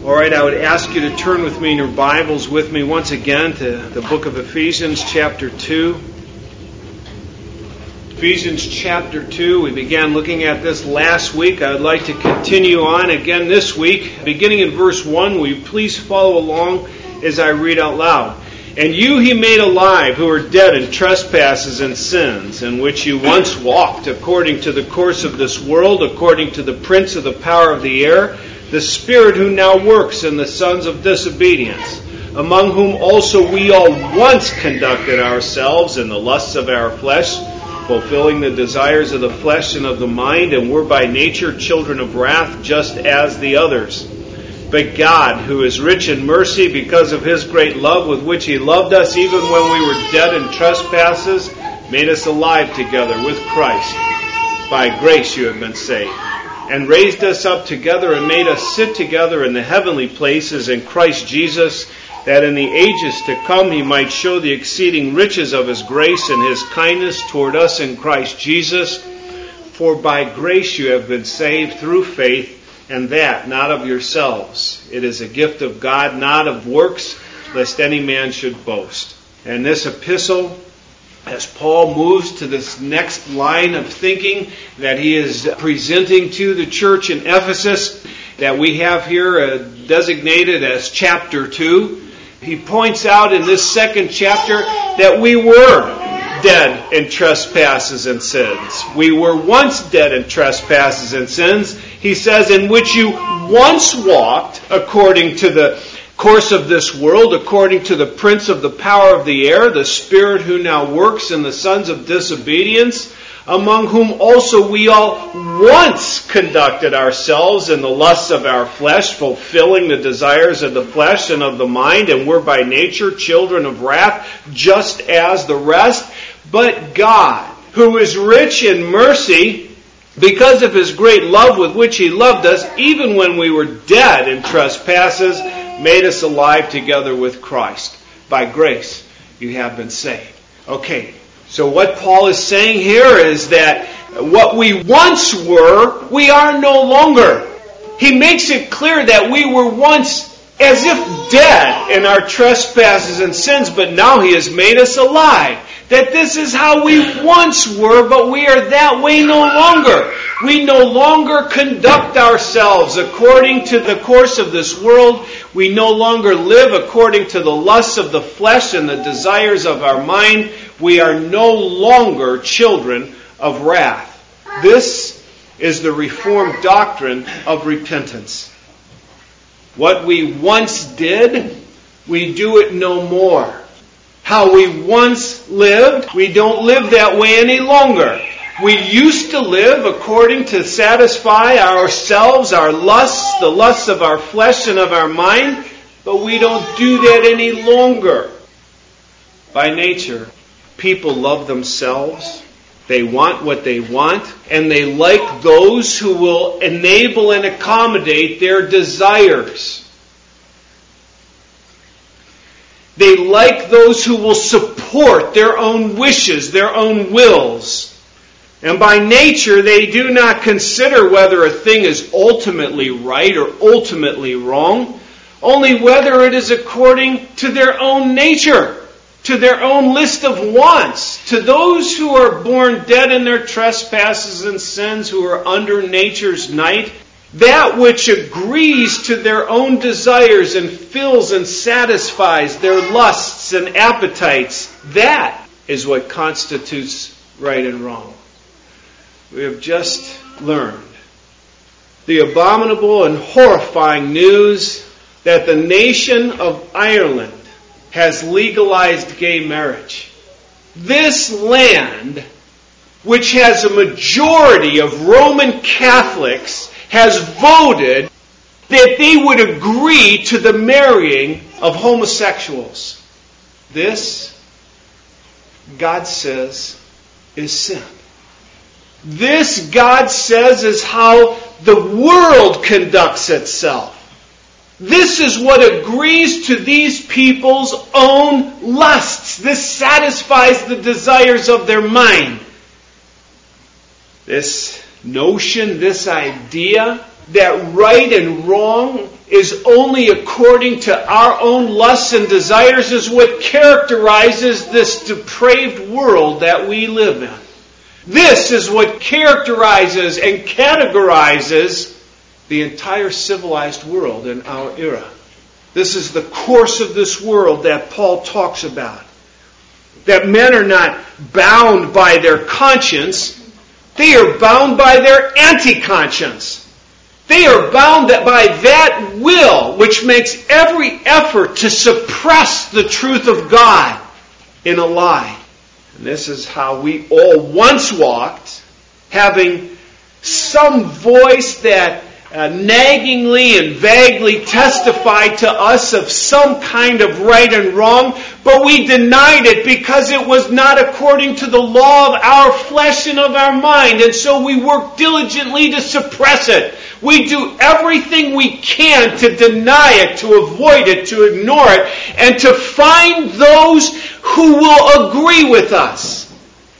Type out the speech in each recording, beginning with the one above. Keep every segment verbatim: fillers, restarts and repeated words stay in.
All right, I would ask you to turn with me in your Bibles with me once again to the book of Ephesians chapter two. Ephesians chapter two, we began looking at this last week. I would like to continue on again this week. Beginning in verse one, will you please follow along as I read out loud. And you he made alive who were dead in trespasses and sins, in which you once walked according to the course of this world, according to the prince of the power of the air, the spirit who now works in the sons of disobedience, among whom also we all once conducted ourselves in the lusts of our flesh, fulfilling the desires of the flesh and of the mind, and were by nature children of wrath, just as the others. But God, who is rich in mercy, because of His great love with which He loved us, even when we were dead in trespasses, made us alive together with Christ. By grace you have been saved. And raised us up together and made us sit together in the heavenly places in Christ Jesus, that in the ages to come He might show the exceeding riches of His grace and His kindness toward us in Christ Jesus. For by grace you have been saved through faith, and that not of yourselves. It is a gift of God, not of works, lest any man should boast. And this epistle, as Paul moves to this next line of thinking that he is presenting to the church in Ephesus, that we have here uh, designated as chapter two, he points out in this second chapter that we were dead in trespasses and sins. We were once dead in trespasses and sins. He says, in which you once walked according to the course of this world, according to the prince of the power of the air, the spirit who now works in the sons of disobedience, among whom also we all once conducted ourselves in the lusts of our flesh, fulfilling the desires of the flesh and of the mind, and were by nature children of wrath, just as the rest. But God, who is rich in mercy, because of His great love with which He loved us, even when we were dead in trespasses, made us alive together with Christ. By grace you have been saved. Okay, so what Paul is saying here is that what we once were, we are no longer. He makes it clear that we were once as if dead in our trespasses and sins, but now He has made us alive. That this is how we once were, but we are that way no longer. We no longer conduct ourselves according to the course of this world. We no longer live according to the lusts of the flesh and the desires of our mind. We are no longer children of wrath. This is the Reformed doctrine of repentance. What we once did, we do it no more. How we once lived, we don't live that way any longer. We used to live according to satisfy ourselves, our lusts, the lusts of our flesh and of our mind, but we don't do that any longer. By nature, people love themselves. They want what they want, and they like those who will enable and accommodate their desires. They like those who will support their own wishes, their own wills. And by nature, they do not consider whether a thing is ultimately right or ultimately wrong, only whether it is according to their own nature, to their own list of wants. To those who are born dead in their trespasses and sins, who are under nature's night, that which agrees to their own desires and fills and satisfies their lusts and appetites, that is what constitutes right and wrong. We have just learned the abominable and horrifying news that the nation of Ireland has legalized gay marriage. This land, which has a majority of Roman Catholics, has voted that they would agree to the marrying of homosexuals. This, God says, is sin. This, God says, is how the world conducts itself. This is what agrees to these people's own lusts. This satisfies the desires of their mind. This notion, this idea that right and wrong is only according to our own lusts and desires is what characterizes this depraved world that we live in. This is what characterizes and categorizes the entire civilized world in our era. This is the course of this world that Paul talks about. That men are not bound by their conscience, they are bound by their anti-conscience. They are bound by that will which makes every effort to suppress the truth of God in a lie. And this is how we all once walked, having some voice that uh, naggingly and vaguely testified to us of some kind of right and wrong, but we denied it because it was not according to the law of our flesh and of our mind, and so we work diligently to suppress it. We do everything we can to deny it, to avoid it, to ignore it, and to find those who will agree with us.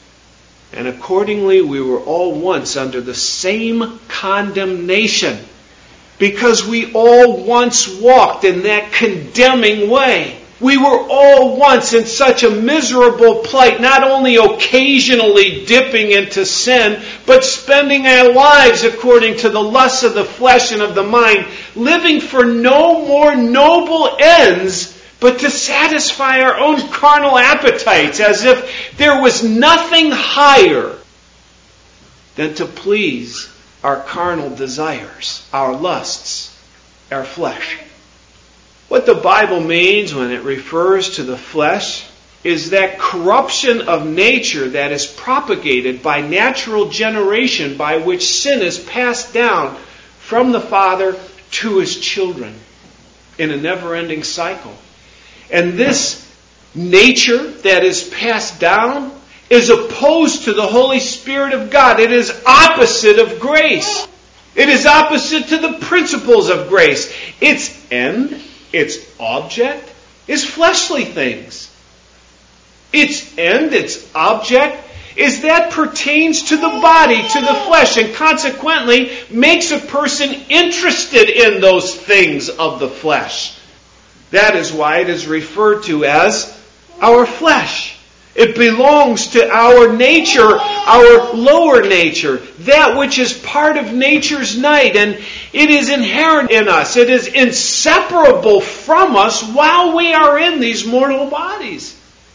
And accordingly, we were all once under the same condemnation, because we all once walked in that condemning way. We were all once in such a miserable plight, not only occasionally dipping into sin, but spending our lives according to the lusts of the flesh and of the mind, living for no more noble ends but to satisfy our own carnal appetites, as if there was nothing higher than to please our carnal desires, our lusts, our flesh. What the Bible means when it refers to the flesh is that corruption of nature that is propagated by natural generation, by which sin is passed down from the Father to His children in a never-ending cycle. And this nature that is passed down is opposed to the Holy Spirit of God. It is opposite of grace. It is opposite to the principles of grace. Its end, its object, is fleshly things. Its end, its object, is that pertains to the body, to the flesh, and consequently makes a person interested in those things of the flesh. That is why it is referred to as our flesh. It belongs to our nature, our lower nature, that which is part of nature's night, and it is inherent in us. It is inseparable from us while we are in these mortal bodies.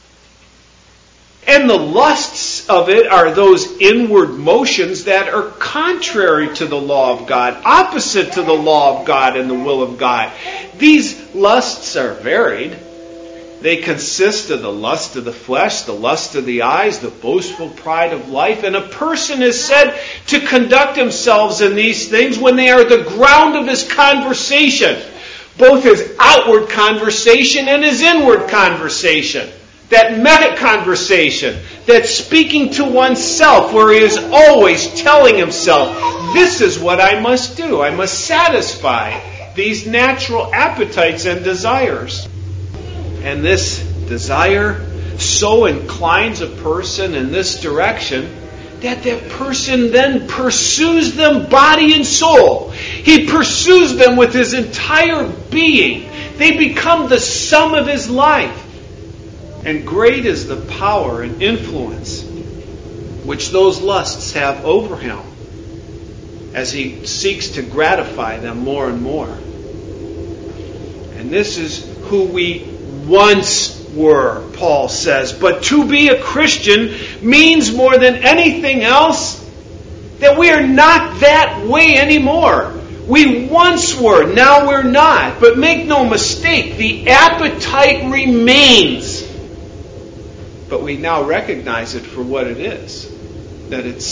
And the lusts of it are those inward motions that are contrary to the law of God, opposite to the law of God and the will of God. These lusts are varied. They consist of the lust of the flesh, the lust of the eyes, the boastful pride of life. And a person is said to conduct themselves in these things when they are the ground of his conversation, both his outward conversation and his inward conversation. That meta conversation, that speaking to oneself, where he is always telling himself, this is what I must do. I must satisfy these natural appetites and desires. And this desire so inclines a person in this direction that that person then pursues them body and soul. He pursues them with his entire being. They become the sum of his life. And great is the power and influence which those lusts have over him as he seeks to gratify them more and more. And this is who we once were, Paul says. But to be a Christian means more than anything else that we are not that way anymore. We once were, now we're not. But make no mistake, the appetite remains. But we now recognize it for what it is, that it's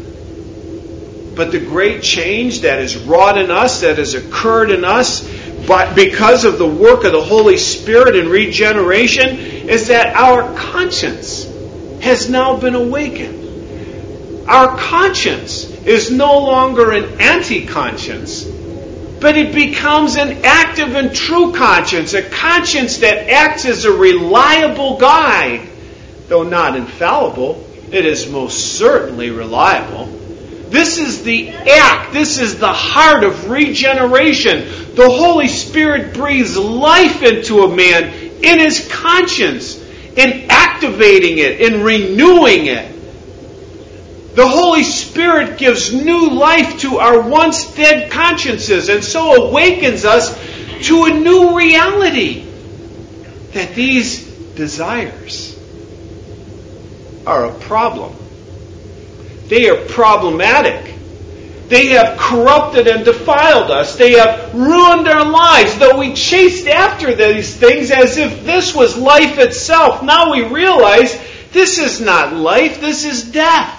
sin. But the great change that is wrought in us, that has occurred in us, but because of the work of the Holy Spirit in regeneration, is that our conscience has now been awakened. Our conscience is no longer an anti-conscience, but it becomes an active and true conscience, a conscience that acts as a reliable guide. Though not infallible, it is most certainly reliable. This is the act. This is the heart of regeneration. The Holy Spirit breathes life into a man in his conscience, in activating it, in renewing it. The Holy Spirit gives new life to our once dead consciences and so awakens us to a new reality that these desires are a problem. They are problematic. They have corrupted and defiled us. They have ruined our lives. Though we chased after these things as if this was life itself, now we realize this is not life, this is death.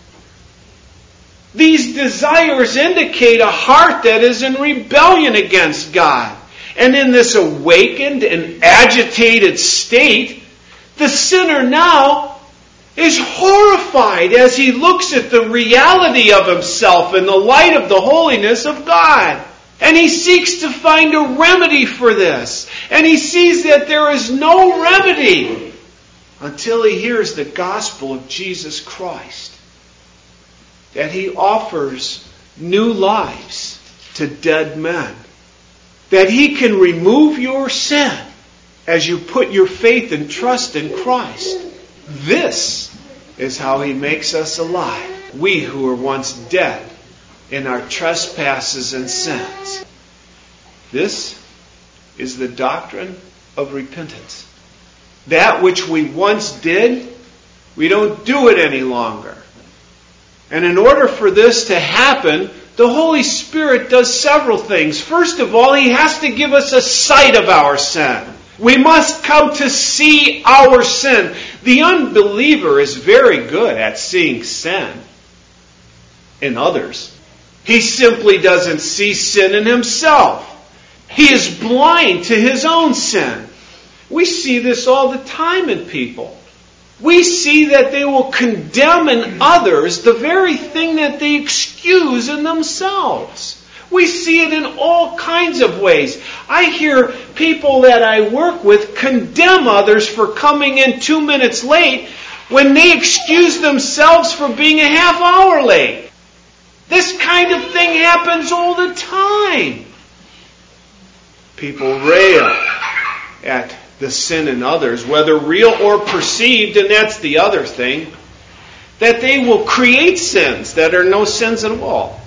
These desires indicate a heart that is in rebellion against God. And in this awakened and agitated state, the sinner now is horrified as he looks at the reality of himself in the light of the holiness of God. And he seeks to find a remedy for this. And he sees that there is no remedy until he hears the gospel of Jesus Christ. That he offers new lives to dead men. That he can remove your sin as you put your faith and trust in Christ. This is how he makes us alive. We who were once dead in our trespasses and sins. This is the doctrine of repentance. That which we once did, we don't do it any longer. And in order for this to happen, the Holy Spirit does several things. First of all, He has to give us a sight of our sin. We must come to see our sin. The unbeliever is very good at seeing sin in others. He simply doesn't see sin in himself. He is blind to his own sin. We see this all the time in people. We see that they will condemn in others the very thing that they excuse in themselves. We see it in all kinds of ways. I hear people that I work with condemn others for coming in two minutes late when they excuse themselves for being a half hour late. This kind of thing happens all the time. People rail at the sin in others, whether real or perceived, and that's the other thing, that they will create sins that are no sins at all.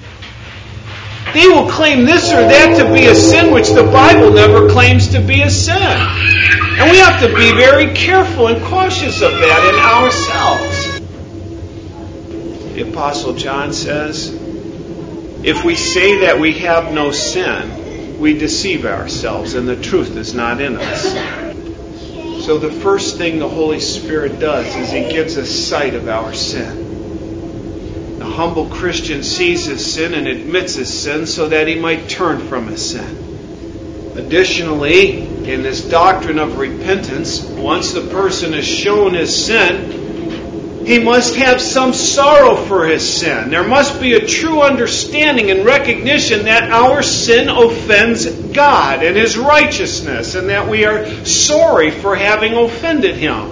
They will claim this or that to be a sin which the Bible never claims to be a sin. And we have to be very careful and cautious of that in ourselves. The Apostle John says, if we say that we have no sin, we deceive ourselves and the truth is not in us. So the first thing the Holy Spirit does is He gives us sight of our sin. The humble Christian sees his sin and admits his sin so that he might turn from his sin. Additionally, in this doctrine of repentance, once the person is shown his sin, he must have some sorrow for his sin. There must be a true understanding and recognition that our sin offends God and His righteousness, and that we are sorry for having offended Him.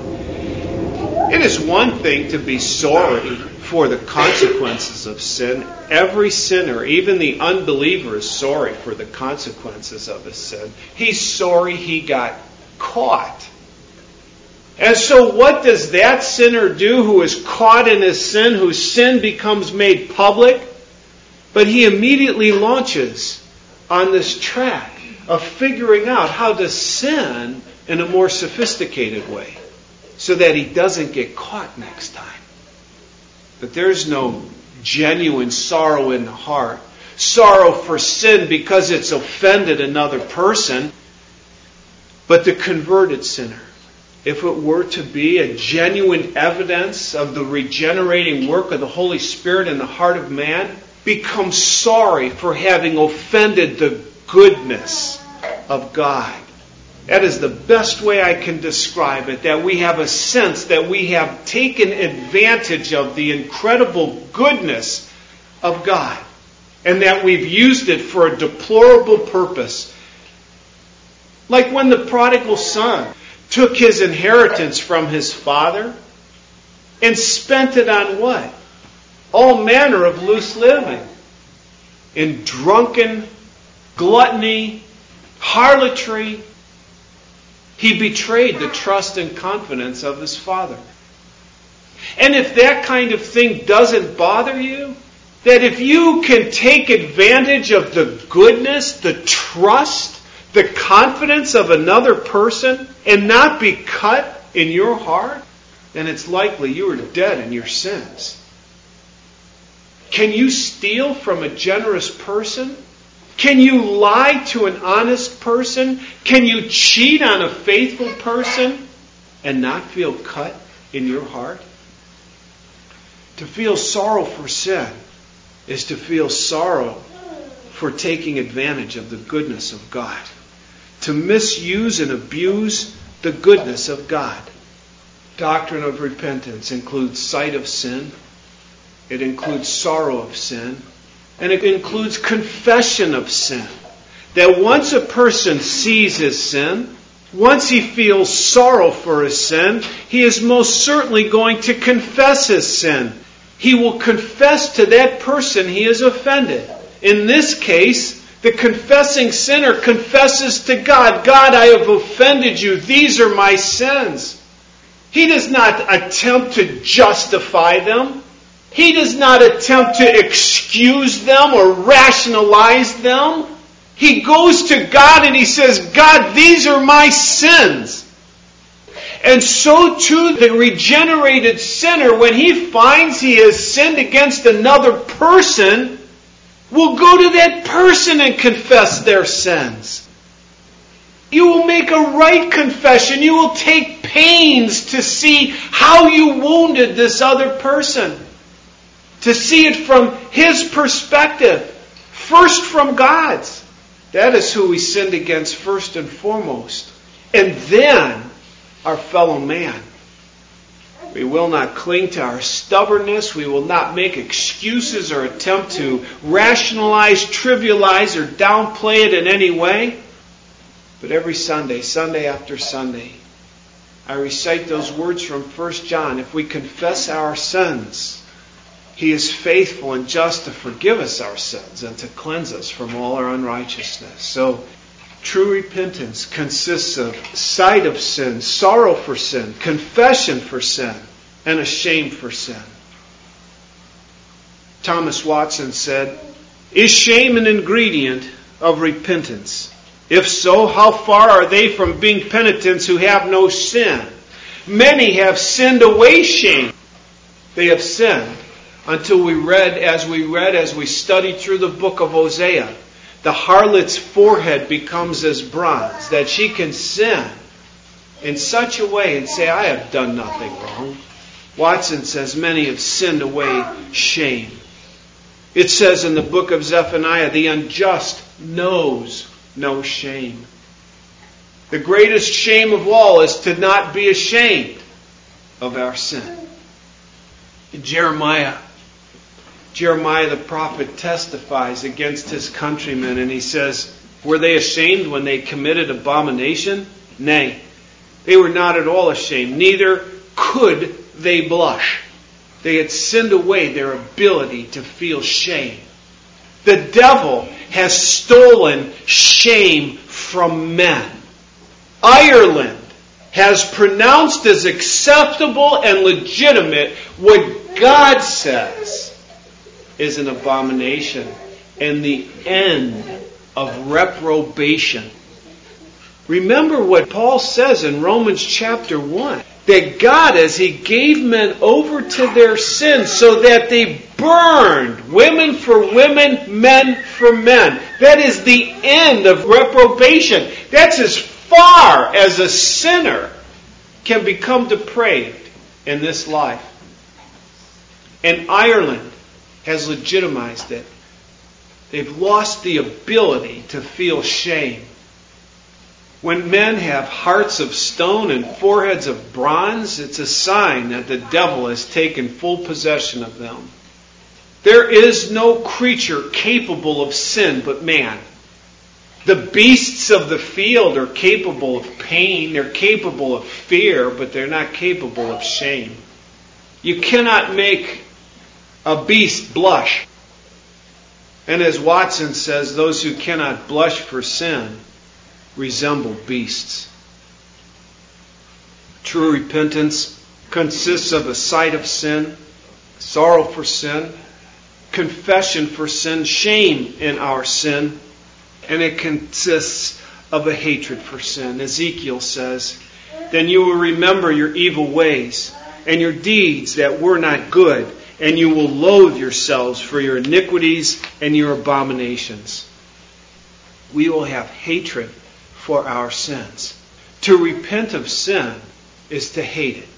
It is one thing to be sorry for the consequences of sin. Every sinner, even the unbeliever, is sorry for the consequences of his sin. He's sorry he got caught. And so what does that sinner do who is caught in his sin, whose sin becomes made public? But he immediately launches on this track of figuring out how to sin in a more sophisticated way so that he doesn't get caught next time. But there's no genuine sorrow in the heart. Sorrow for sin because it's offended another person. But the converted sinner, if it were to be a genuine evidence of the regenerating work of the Holy Spirit in the heart of man, becomes sorry for having offended the goodness of God. That is the best way I can describe it, that we have a sense that we have taken advantage of the incredible goodness of God and that we've used it for a deplorable purpose. Like when the prodigal son took his inheritance from his father and spent it on what? all manner of loose living, in drunken gluttony, harlotry. He betrayed the trust and confidence of his Father. And if that kind of thing doesn't bother you, that if you can take advantage of the goodness, the trust, the confidence of another person and not be cut in your heart, then it's likely you are dead in your sins. Can you steal from a generous person? Can you lie to an honest person? Can you cheat on a faithful person and not feel cut in your heart? To feel sorrow for sin is to feel sorrow for taking advantage of the goodness of God. To misuse and abuse the goodness of God. Doctrine of repentance includes sight of sin. It includes sorrow of sin. And it includes confession of sin. That once a person sees his sin, once he feels sorrow for his sin, he is most certainly going to confess his sin. He will confess to that person he has offended. In this case, the confessing sinner confesses to God, God, I have offended you. These are my sins. He does not attempt to justify them. He does not attempt to excuse them or rationalize them. He goes to God and he says, God, these are my sins. And so too the regenerated sinner, when he finds he has sinned against another person, will go to that person and confess their sins. You will make a right confession. You will take pains to see how you wounded this other person. To see it from his perspective. First from God's. That is who we sinned against first and foremost. And then our fellow man. We will not cling to our stubbornness. We will not make excuses or attempt to rationalize, trivialize, or downplay it in any way. But every Sunday, Sunday after Sunday, I recite those words from First John. If we confess our sins, He is faithful and just to forgive us our sins and to cleanse us from all our unrighteousness. So, true repentance consists of sight of sin, sorrow for sin, confession for sin, and a shame for sin. Thomas Watson said, "Is shame an ingredient of repentance? If so, how far are they from being penitents who have no sin? Many have sinned away shame. They have sinned until we read, as we read, as we studied through the book of Hosea, the harlot's forehead becomes as bronze, that she can sin in such a way and say, I have done nothing wrong." Watson says many have sinned away shame. It says in the book of Zephaniah, the unjust knows no shame. The greatest shame of all is to not be ashamed of our sin. Jeremiah, Jeremiah the prophet testifies against his countrymen, and he says, were they ashamed when they committed abomination? Nay, they were not at all ashamed, neither could they blush. They had sinned away their ability to feel shame. The devil has stolen shame from men. Ireland has pronounced as acceptable and legitimate what God says is an abomination and the end of reprobation. Remember what Paul says in Romans chapter one. That God, as He gave men over to their sins so that they burned women for women, men for men. That is the end of reprobation. That's as far as a sinner can become depraved in this life. And Ireland has legitimized it. They've lost the ability to feel shame. When men have hearts of stone and foreheads of bronze, it's a sign that the devil has taken full possession of them. There is no creature capable of sin but man. The beasts of the field are capable of pain, they're capable of fear, but they're not capable of shame. You cannot make a beast blush. And as Watson says, those who cannot blush for sin resemble beasts. True repentance consists of a sight of sin, sorrow for sin, confession for sin, shame in our sin, and it consists of a hatred for sin. Ezekiel says, "Then you will remember your evil ways and your deeds that were not good, and you will loathe yourselves for your iniquities and your abominations." We will have hatred for our sins. To repent of sin is to hate it.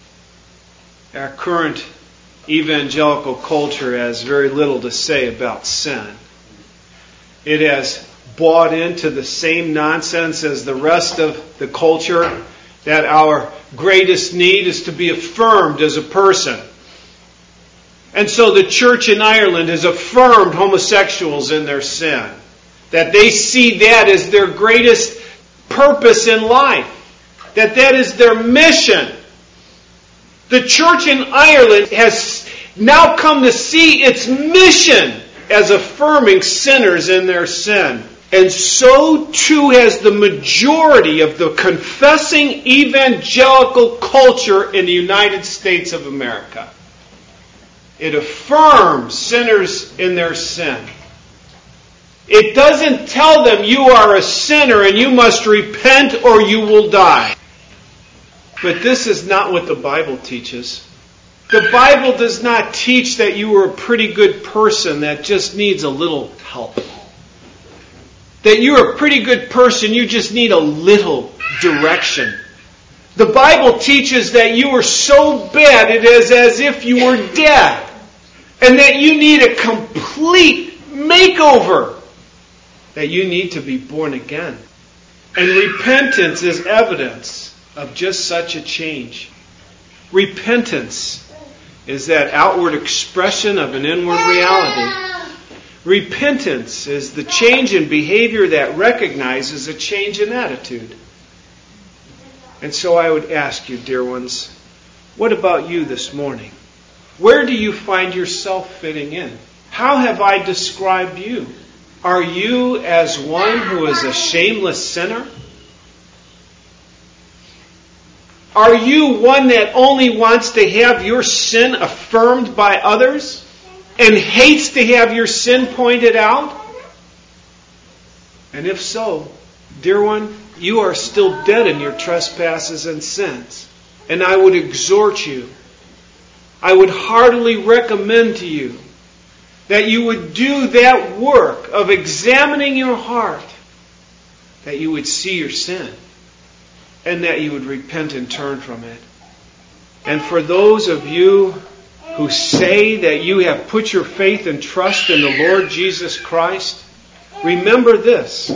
Our current evangelical culture has very little to say about sin. It has bought into the same nonsense as the rest of the culture, that our greatest need is to be affirmed as a person. And so the church in Ireland has affirmed homosexuals in their sin. That they see that as their greatest purpose in life. That that is their mission. The church in Ireland has now come to see its mission as affirming sinners in their sin. And so too has the majority of the confessing evangelical culture in the United States of America. It affirms sinners in their sin. It doesn't tell them you are a sinner and you must repent or you will die. But this is not what the Bible teaches. The Bible does not teach that you are a pretty good person that just needs a little help. That you're a pretty good person, you just need a little direction. The Bible teaches that you are so bad it is as if you were dead. And that you need a complete makeover. That you need to be born again. And repentance is evidence of just such a change. Repentance is that outward expression of an inward reality. Repentance is the change in behavior that recognizes a change in attitude. And so I would ask you, dear ones, what about you this morning? Where do you find yourself fitting in? How have I described you? Are you as one who is a shameless sinner? Are you one that only wants to have your sin affirmed by others and hates to have your sin pointed out? And if so, dear one, you are still dead in your trespasses and sins. And I would exhort you, I would heartily recommend to you that you would do that work of examining your heart, that you would see your sin, and that you would repent and turn from it. And for those of you who say that you have put your faith and trust in the Lord Jesus Christ, remember this.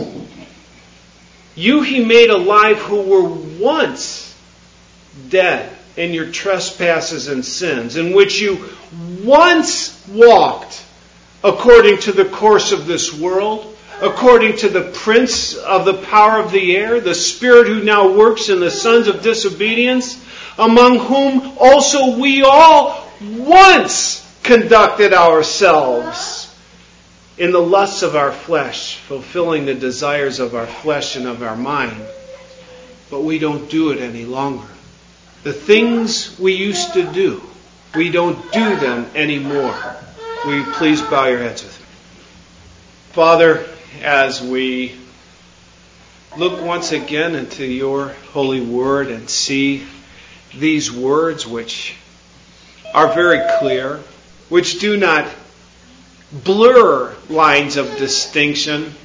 You He made alive who were once dead in your trespasses and sins, in which you once walked according to the course of this world, according to the prince of the power of the air, the spirit who now works in the sons of disobedience, among whom also we all once conducted ourselves in the lusts of our flesh, fulfilling the desires of our flesh and of our mind. But we don't do it any longer. The things we used to do, we don't do them anymore. Will you please bow your heads with me? Father, as we look once again into your holy word and see these words which are very clear, which do not blur lines of distinction,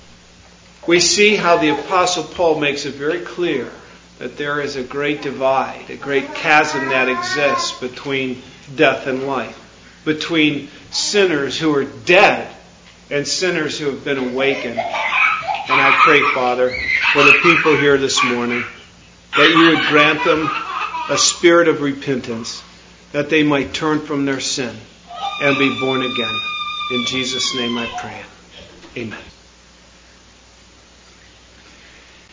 we see how the Apostle Paul makes it very clear that there is a great divide, a great chasm that exists between death and life, between sinners who are dead and sinners who have been awakened. And I pray, Father, for the people here this morning, that you would grant them a spirit of repentance, that they might turn from their sin and be born again. In Jesus' name I pray. Amen.